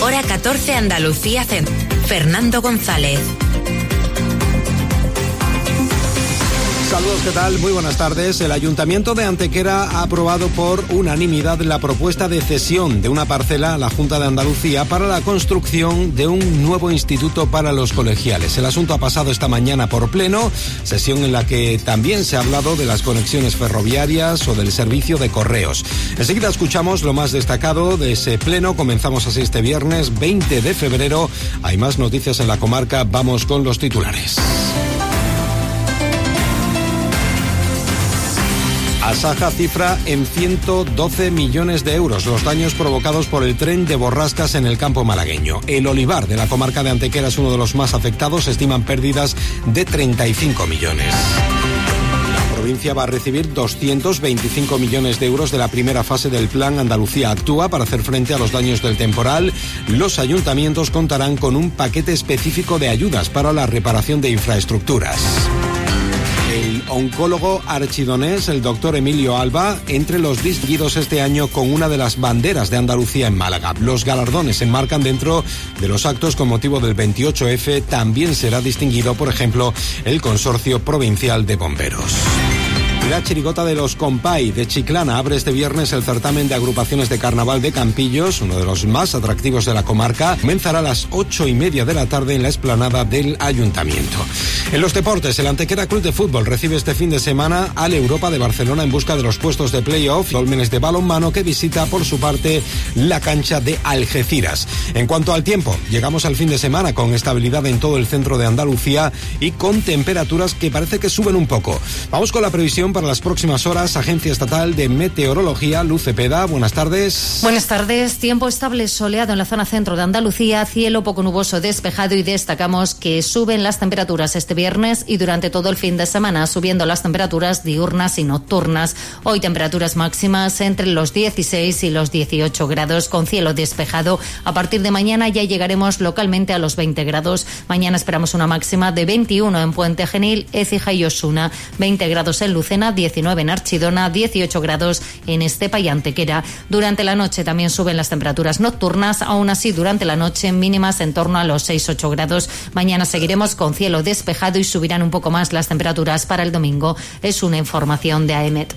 Hora 14 Andalucía Centro. Fernando González. Saludos, ¿qué tal? Muy buenas tardes. El Ayuntamiento de Antequera ha aprobado por unanimidad la propuesta de cesión de una parcela a la Junta de Andalucía para la construcción de un nuevo instituto para los colegiales. El asunto ha pasado esta mañana por pleno, sesión en la que también se ha hablado de las conexiones ferroviarias o del servicio de correos. Enseguida escuchamos lo más destacado de ese pleno. Comenzamos así este viernes 20 de febrero. Hay más noticias en la comarca. Vamos con los titulares. Asaja cifra en 112 millones de euros los daños provocados por el tren de borrascas en el campo malagueño. El olivar de la comarca de Antequera es uno de los más afectados, estiman pérdidas de 35 millones. La provincia va a recibir 225 millones de euros de la primera fase del Plan Andalucía Actúa para hacer frente a los daños del temporal. Los ayuntamientos contarán con un paquete específico de ayudas para la reparación de infraestructuras. El oncólogo archidonés, el doctor Emilio Alba, entre los distinguidos este año con una de las banderas de Andalucía en Málaga. Los galardones se enmarcan dentro de los actos con motivo del 28F. También será distinguido, por ejemplo, el Consorcio Provincial de Bomberos. La chirigota de los Compay de Chiclana abre este viernes el certamen de agrupaciones de carnaval de Campillos, uno de los más atractivos de la comarca. Comenzará a las 8:30 de la tarde en la explanada del Ayuntamiento. En los deportes, el Antequera Club de Fútbol recibe este fin de semana al Europa de Barcelona en busca de los puestos de playoff. Dólmenes de balonmano que visita por su parte la cancha de Algeciras. En cuanto al tiempo, llegamos al fin de semana con estabilidad en todo el centro de Andalucía y con temperaturas que parece que suben un poco. Vamos con la previsión para las próximas horas. Agencia Estatal de Meteorología, Luz Cepeda, buenas tardes. Buenas tardes. Tiempo estable soleado en la zona centro de Andalucía, cielo poco nuboso despejado y destacamos que suben las temperaturas este viernes y durante todo el fin de semana, subiendo las temperaturas diurnas y nocturnas. Hoy temperaturas máximas entre los 16 y los 18 grados con cielo despejado. A partir de mañana ya llegaremos localmente a los 20 grados. Mañana esperamos una máxima de 21 en Puente Genil, Écija y Osuna, 20 grados en Lucena, 19 en Archidona, 18 grados en Estepa y Antequera. Durante la noche también suben las temperaturas nocturnas, aún así durante la noche mínimas en torno a los 6-8 grados. Mañana seguiremos con cielo despejado y subirán un poco más las temperaturas para el domingo. Es una información de AEMET.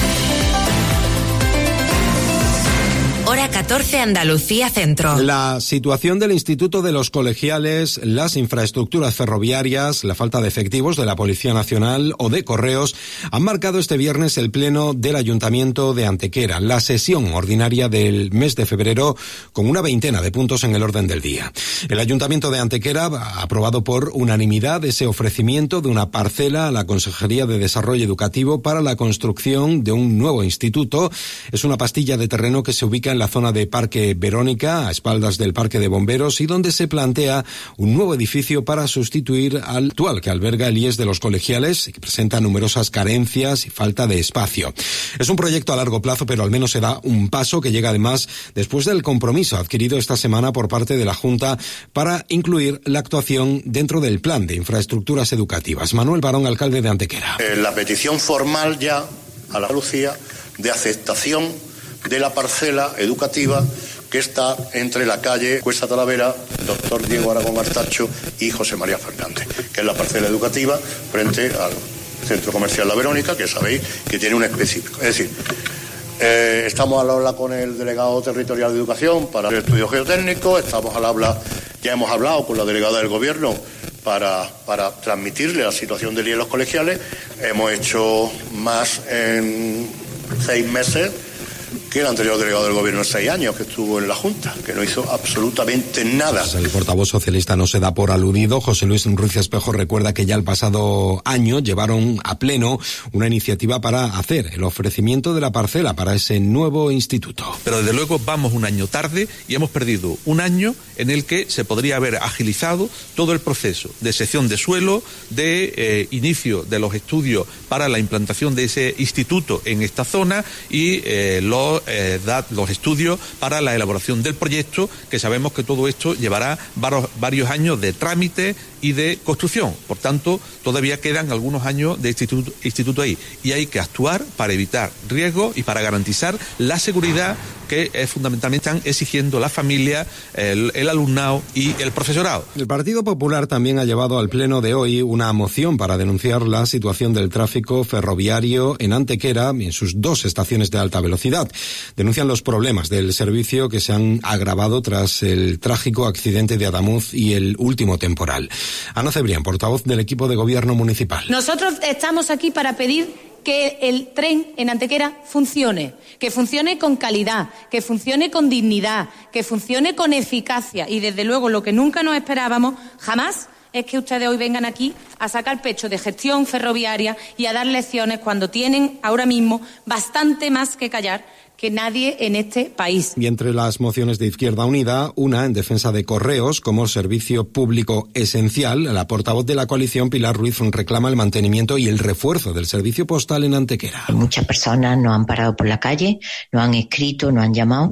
Hora 14 Andalucía Centro. La situación del Instituto de los Colegiales, las infraestructuras ferroviarias, la falta de efectivos de la Policía Nacional o de Correos han marcado este viernes el pleno del Ayuntamiento de Antequera, la sesión ordinaria del mes de febrero con una veintena de puntos en el orden del día. El Ayuntamiento de Antequera ha aprobado por unanimidad ese ofrecimiento de una parcela a la Consejería de Desarrollo Educativo para la construcción de un nuevo instituto. Es una pastilla de terreno que se ubica en la zona de Parque Verónica, a espaldas del Parque de Bomberos, y donde se plantea un nuevo edificio para sustituir al actual que alberga el IES de los Colegiales y que presenta numerosas carencias y falta de espacio. Es un proyecto a largo plazo, pero al menos se da un paso que llega además después del compromiso adquirido esta semana por parte de la Junta para incluir la actuación dentro del Plan de Infraestructuras Educativas. Manuel Barón, alcalde de Antequera. La petición formal ya a la Andalucía de aceptación de la parcela educativa que está entre la calle Cuesta Talavera, Doctor Diego Aragón Artacho y José María Fernández, que es la parcela educativa frente al Centro Comercial La Verónica, que sabéis que tiene un específico. Es decir, estamos al habla con el delegado territorial de educación para el estudio geotécnico, estamos al habla, ya hemos hablado con la delegada del gobierno para transmitirle la situación del IES de los colegiales. Hemos hecho más en 6 meses que el anterior delegado del gobierno en 6 años, que estuvo en la Junta, que no hizo absolutamente nada. El portavoz socialista no se da por aludido. José Luis Ruiz Espejo recuerda que ya el pasado año llevaron a pleno una iniciativa para hacer el ofrecimiento de la parcela para ese nuevo instituto. Pero desde luego vamos un año tarde y hemos perdido un año en el que se podría haber agilizado todo el proceso de sección de suelo, de inicio de los estudios para la implantación de ese instituto en esta zona y los estudios para la elaboración del proyecto, que sabemos que todo esto llevará varios años de trámite y de construcción. Por tanto, todavía quedan algunos años de instituto ahí y hay que actuar para evitar riesgos y para garantizar la seguridad que fundamentalmente están exigiendo la familia, el alumnado y el profesorado. El Partido Popular también ha llevado al pleno de hoy una moción para denunciar la situación del tráfico ferroviario en Antequera y en sus 2 estaciones de alta velocidad. Denuncian los problemas del servicio que se han agravado tras el trágico accidente de Adamuz y el último temporal. Ana Cebrián, portavoz del equipo de gobierno municipal. Nosotros estamos aquí para pedir que el tren en Antequera funcione, que funcione con calidad, que funcione con dignidad, que funcione con eficacia y desde luego lo que nunca nos esperábamos jamás es que ustedes hoy vengan aquí a sacar pecho de gestión ferroviaria y a dar lecciones cuando tienen ahora mismo bastante más que callar que nadie en este país. Y entre las mociones de Izquierda Unida, una en defensa de Correos como servicio público esencial. La portavoz de la coalición, Pilar Ruiz, reclama el mantenimiento y el refuerzo del servicio postal en Antequera. Muchas personas nos han parado por la calle, nos han escrito, nos han llamado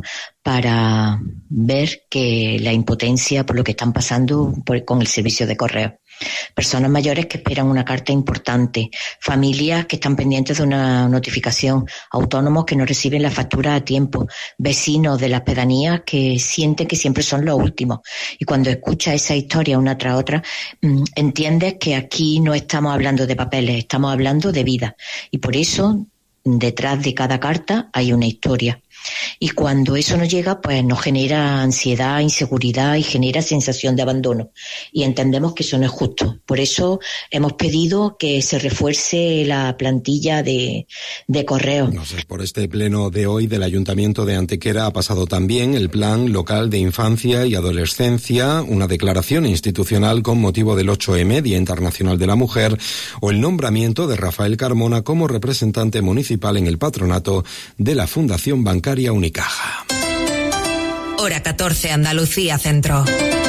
para ver que la impotencia por lo que están pasando con el servicio de correo. Personas mayores que esperan una carta importante, familias que están pendientes de una notificación, autónomos que no reciben la factura a tiempo, vecinos de las pedanías que sienten que siempre son los últimos. Y cuando escuchas esa historia una tras otra, entiendes que aquí no estamos hablando de papeles, estamos hablando de vida. Y por eso, detrás de cada carta hay una historia. Y cuando eso no llega, pues nos genera ansiedad, inseguridad y genera sensación de abandono. Y entendemos que eso no es justo. Por eso hemos pedido que se refuerce la plantilla de correo. No sé, por este pleno de hoy del Ayuntamiento de Antequera ha pasado también el Plan Local de Infancia y Adolescencia, una declaración institucional con motivo del 8M, Día Internacional de la Mujer, o el nombramiento de Rafael Carmona como representante municipal en el patronato de la Fundación Bancaria Unicaja. Hora 14, Andalucía Centro.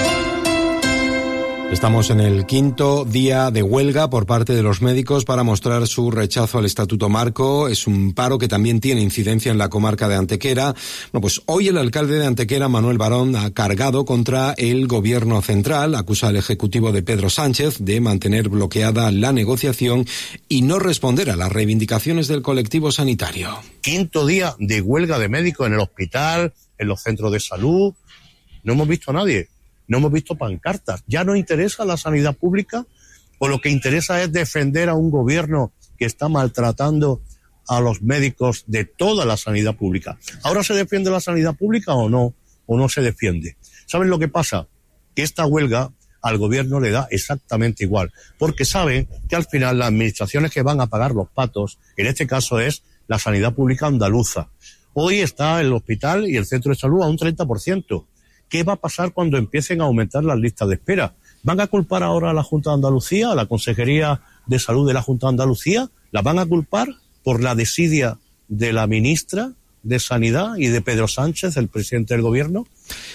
Estamos en el 5º día de huelga por parte de los médicos para mostrar su rechazo al Estatuto Marco. Es un paro que también tiene incidencia en la comarca de Antequera. Bueno, pues hoy el alcalde de Antequera, Manuel Barón, ha cargado contra el gobierno central, acusa al ejecutivo de Pedro Sánchez de mantener bloqueada la negociación y no responder a las reivindicaciones del colectivo sanitario. 5º día de huelga de médicos en el hospital, en los centros de salud. No hemos visto a nadie. No hemos visto pancartas. ¿Ya no interesa la sanidad pública? ¿O lo que interesa es defender a un gobierno que está maltratando a los médicos de toda la sanidad pública? ¿Ahora se defiende la sanidad pública o no? ¿O no se defiende? ¿Saben lo que pasa? Que esta huelga al gobierno le da exactamente igual. Porque saben que al final las administraciones que van a pagar los patos, en este caso es la sanidad pública andaluza. Hoy está el hospital y el centro de salud a un 30%. ¿Qué va a pasar cuando empiecen a aumentar las listas de espera? ¿Van a culpar ahora a la Junta de Andalucía, a la Consejería de Salud de la Junta de Andalucía? ¿La van a culpar por la desidia de la ministra de Sanidad y de Pedro Sánchez, el presidente del gobierno?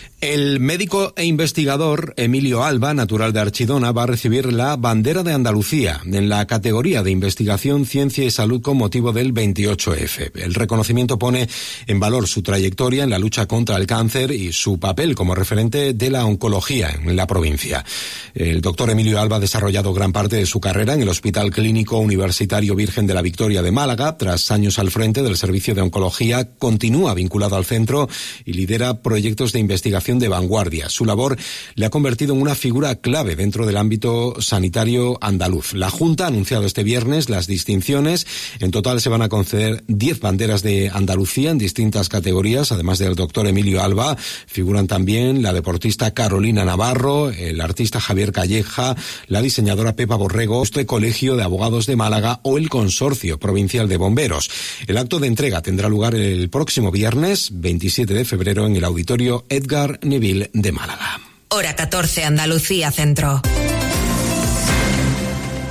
El médico e investigador Emilio Alba, natural de Archidona, va a recibir la bandera de Andalucía en la categoría de investigación, ciencia y salud con motivo del 28F. El reconocimiento pone en valor su trayectoria en la lucha contra el cáncer y su papel como referente de la oncología en la provincia. El doctor Emilio Alba ha desarrollado gran parte de su carrera en el Hospital Clínico Universitario Virgen de la Victoria de Málaga. Tras años al frente del servicio de oncología, continúa vinculado al centro y lidera proyectos de investigación de vanguardia. Su labor le ha convertido en una figura clave dentro del ámbito sanitario andaluz. La Junta ha anunciado este viernes las distinciones. En total se van a conceder 10 banderas de Andalucía en distintas categorías. Además del doctor Emilio Alba, figuran también la deportista Carolina Navarro, el artista Javier Calleja, la diseñadora Pepa Borrego, este Colegio de Abogados de Málaga o el Consorcio Provincial de Bomberos. El acto de entrega tendrá lugar el próximo viernes, 27 de febrero, en el Auditorio Edgar Neville de Málaga. Hora 14, Andalucía Centro.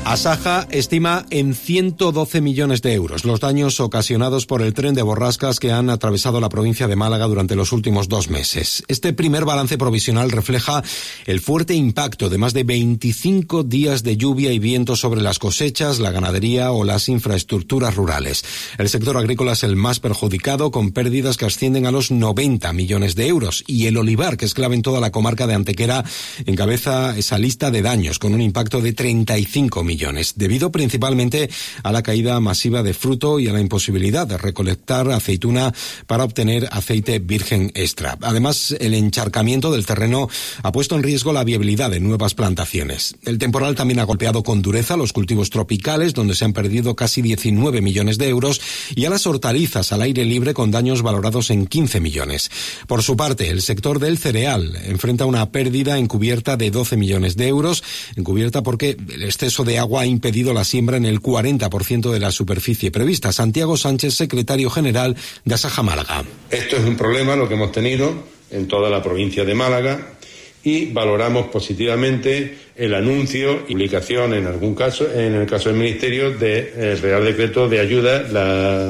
Asaja estima en 112 millones de euros los daños ocasionados por el tren de borrascas que han atravesado la provincia de Málaga durante los últimos 2 meses. Este primer balance provisional refleja el fuerte impacto de más de 25 días de lluvia y viento sobre las cosechas, la ganadería o las infraestructuras rurales. El sector agrícola es el más perjudicado, con pérdidas que ascienden a los 90 millones de euros. Y el olivar, que es clave en toda la comarca de Antequera, encabeza esa lista de daños, con un impacto de 35 millones, debido principalmente a la caída masiva de fruto y a la imposibilidad de recolectar aceituna para obtener aceite virgen extra. Además, el encharcamiento del terreno ha puesto en riesgo la viabilidad de nuevas plantaciones. El temporal también ha golpeado con dureza los cultivos tropicales, donde se han perdido casi 19 millones de euros, y a las hortalizas al aire libre, con daños valorados en 15 millones. Por su parte, el sector del cereal enfrenta una pérdida encubierta de 12 millones de euros, encubierta porque el exceso de agua ha impedido la siembra en el 40% de la superficie prevista. Santiago Sánchez, secretario general de Asaja Málaga. Esto es un problema lo que hemos tenido en toda la provincia de Málaga y valoramos positivamente el anuncio y publicación en algún caso, en el caso del Ministerio, del Real Decreto de ayuda,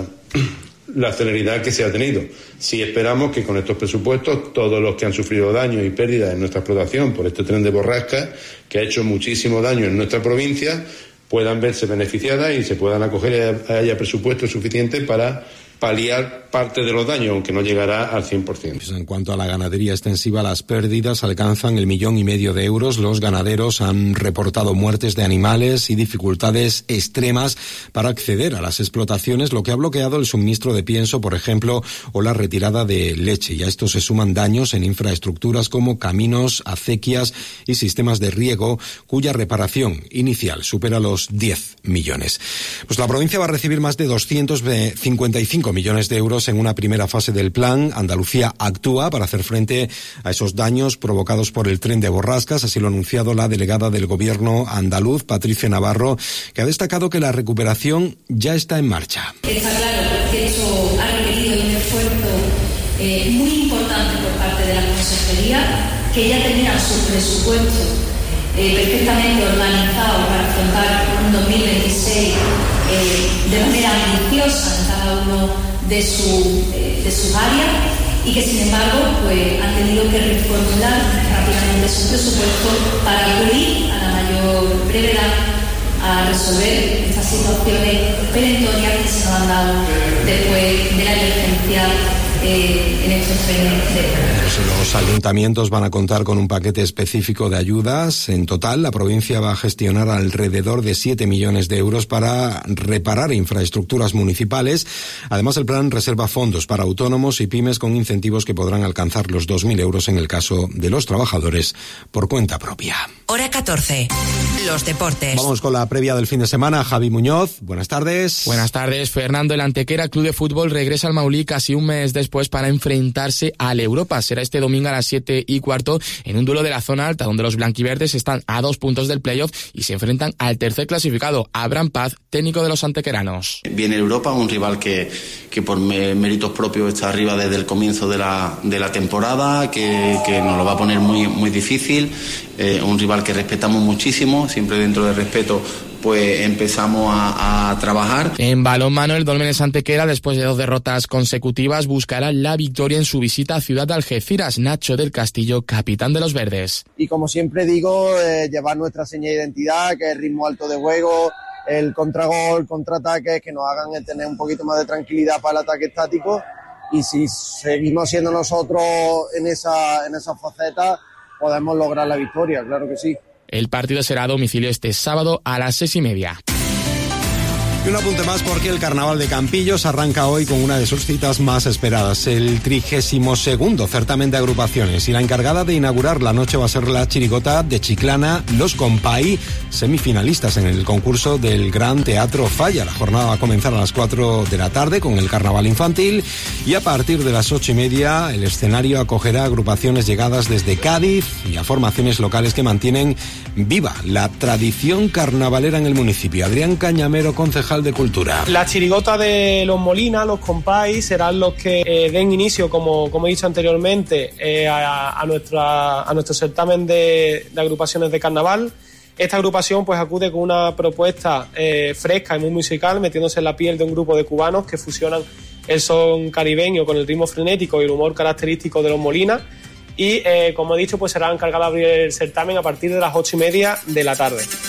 la celeridad que se ha tenido. Sí esperamos que con estos presupuestos todos los que han sufrido daños y pérdidas en nuestra explotación por este tren de borrascas, que ha hecho muchísimo daño en nuestra provincia, puedan verse beneficiadas y se puedan acoger y haya presupuesto suficiente para paliar parte de los daños, aunque no llegará al 100%. En cuanto a la ganadería extensiva, las pérdidas alcanzan el 1,5 millones de euros. Los ganaderos han reportado muertes de animales y dificultades extremas para acceder a las explotaciones, lo que ha bloqueado el suministro de pienso, por ejemplo, o la retirada de leche. Y a esto se suman daños en infraestructuras como caminos, acequias y sistemas de riego, cuya reparación inicial supera los 10 millones. Pues la provincia va a recibir más de 255 millones de euros en una primera fase del plan. Andalucía actúa para hacer frente a esos daños provocados por el tren de borrascas, así lo ha anunciado la delegada del gobierno andaluz, Patricia Navarro, que ha destacado que la recuperación ya está en marcha. Está claro que esto ha requerido un esfuerzo muy importante por parte de la Consejería, que ya tenía su presupuesto perfectamente organizado para afrontar un 2026 de manera ambiciosa en cada uno de sus áreas, y que sin embargo pues han tenido que reformular rápidamente su presupuesto para acudir a la mayor brevedad a resolver estas situaciones perentorias que se nos han dado después de la emergencia en estos trenes de Los ayuntamientos van a contar con un paquete específico de ayudas. En total, la provincia va a gestionar alrededor de 7 millones de euros para reparar infraestructuras municipales. Además, el plan reserva fondos para autónomos y pymes con incentivos que podrán alcanzar los 2.000 euros en el caso de los trabajadores por cuenta propia. Hora 14. Los deportes. Vamos con la previa del fin de semana. Javi Muñoz, buenas tardes. Buenas tardes, Fernando. El Antequera Club de Fútbol regresa al Maulí casi un mes después para enfrentarse al Europa. Será este domingo a las 7:15 en un duelo de la zona alta, donde los blanquiverdes están a 2 puntos del playoff y se enfrentan al tercer clasificado, Abraham Paz, técnico de los antequeranos. Viene Europa, un rival que por méritos propios está arriba desde el comienzo de la temporada, que nos lo va a poner muy, muy difícil. Un rival que respetamos muchísimo, siempre dentro del respeto pues empezamos a trabajar. En balonmano, el Dólmenes Antequera, después de 2 derrotas consecutivas, buscará la victoria en su visita a Ciudad de Algeciras. Nacho del Castillo, capitán de los verdes. Y como siempre digo, llevar nuestra seña de identidad, que es el ritmo alto de juego, el contragol, contraataques, que nos hagan tener un poquito más de tranquilidad para el ataque estático. Y si seguimos siendo nosotros en esa faceta, podemos lograr la victoria, claro que sí. El partido será a domicilio este sábado a las 6:30. Y un apunte más, porque el Carnaval de Campillos arranca hoy con una de sus citas más esperadas, el 32º certamen de agrupaciones, y la encargada de inaugurar la noche va a ser la chirigota de Chiclana, Los Compay, semifinalistas en el concurso del Gran Teatro Falla. La jornada va a comenzar a las 4 de la tarde con el carnaval infantil, y a partir de las 8:30 el escenario acogerá agrupaciones llegadas desde Cádiz y a formaciones locales que mantienen viva la tradición carnavalera en el municipio. Adrián Cañamero, concejal de Cultura. La chirigota de Los Molinas, Los Compay, serán los que den inicio, como he dicho anteriormente, a nuestro certamen de agrupaciones de carnaval. Esta agrupación pues acude con una propuesta fresca y muy musical, metiéndose en la piel de un grupo de cubanos que fusionan el son caribeño con el ritmo frenético y el humor característico de Los Molina. Y como he dicho, pues será encargado de abrir el certamen a partir de las 8:30 de la tarde.